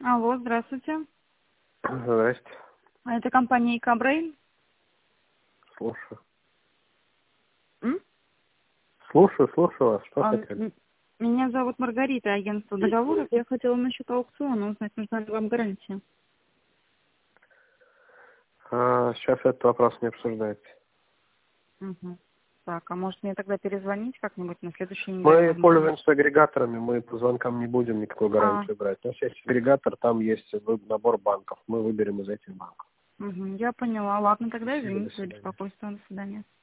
Алло, здравствуйте. Здрасте. А это компания Икабрейн? Слушаю. М? Слушаю вас. Что А, хотели? Меня зовут Маргарита, агентство договоров. Я хотела насчет аукциона узнать, нужна ли вам гарантия. Сейчас этот вопрос не обсуждается. Угу. Так, а может мне тогда перезвонить как-нибудь на следующей неделе? Мы возможно? пользуемся агрегаторами, мы по звонкам не будем никакой гарантии брать. У нас есть агрегатор, там есть набор банков. Мы выберем из этих банков. Угу, я поняла. Ладно, тогда Спасибо, до извините за свидания. беспокойство. До свидания.